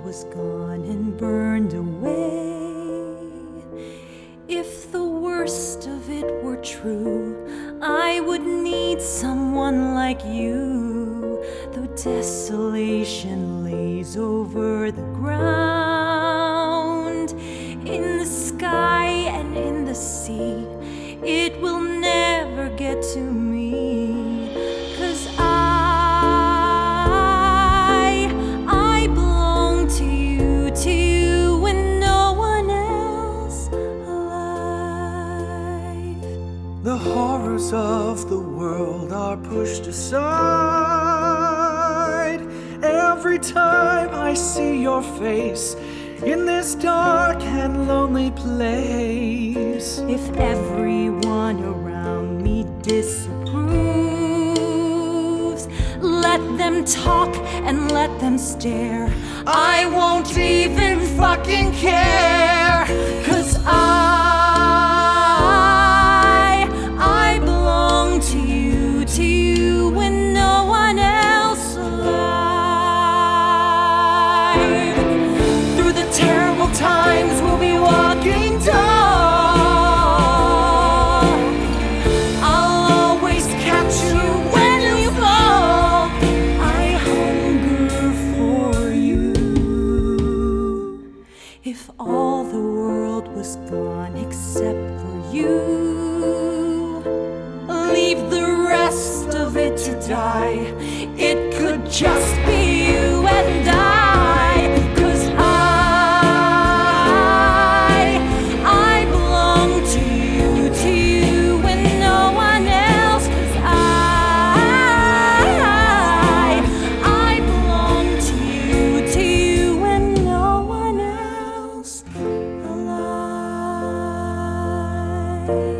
was gone and burned away, if the worst of it were true, I would need someone like you. Though desolation lays over the ground, in the sky and in the sea, it will never get to me. 'Cause I belong to you and no one else alive. The horrors of the world are pushed aside every time I see your face in this dark and lonely place. If everyone around me disapproves, let them talk and let them stare. I won't even fucking care. 'Cause I belong to you and no one else alive. Through the terrible times we'll be walking tall, I'll always catch you when you fall. I hunger for you. If all the world was gone except for you, leave the rest of it to die. It could just be you and I. 'Cause I belong to you and no one else. 'Cause I belong to you and no one else alive.